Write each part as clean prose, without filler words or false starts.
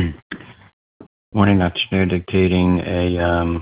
Morning, Dr. Schneider, dictating a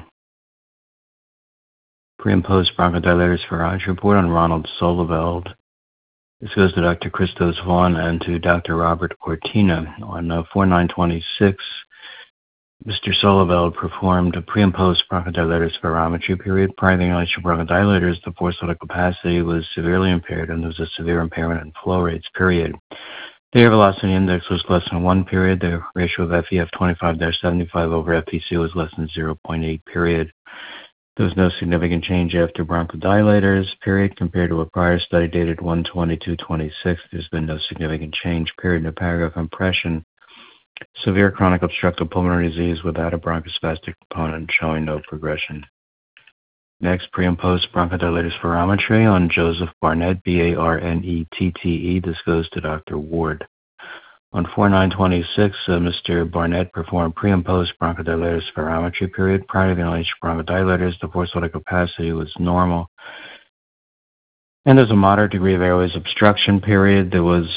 pre and post bronchodilators spirometry report on Ronald Soloveld. This goes to Dr. Christos Vaughn and to Dr. Robert Cortina. On 4/9/26, Mr. Soloveld performed a pre and post bronchodilator spirometry period. Prior to the inhalation of bronchodilators, the forced vital capacity was severely impaired and there was a severe impairment in flow rates, period. The air velocity index was less than 1, period. The ratio of FEF 25-75 over FVC was less than 0.8, period. There was no significant change after bronchodilators, period. Compared to a prior study dated 1/22/26, there's been no significant change, period. In the paragraph impression, severe chronic obstructive pulmonary disease without a bronchospastic component showing no progression. Next, pre and post bronchodilator spirometry on Joseph Barnett, Barnette. This goes to Dr. Ward. On 4/9/26, Mr. Barnett performed pre and post bronchodilator spirometry period. Prior to the inhalation of bronchodilators, the forced vital capacity was normal. And there's a moderate degree of airways obstruction, period. There was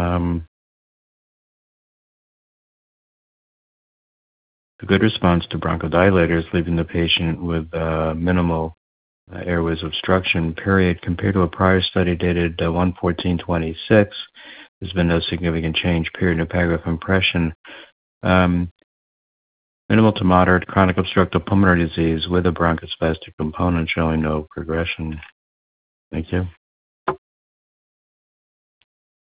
a good response to bronchodilators, leaving the patient with minimal airways obstruction, period. Compared to a prior study dated 1/14/26, there's been no significant change, period. In the paragraph impression, minimal to moderate chronic obstructive pulmonary disease with a bronchospastic component showing no progression. Thank you.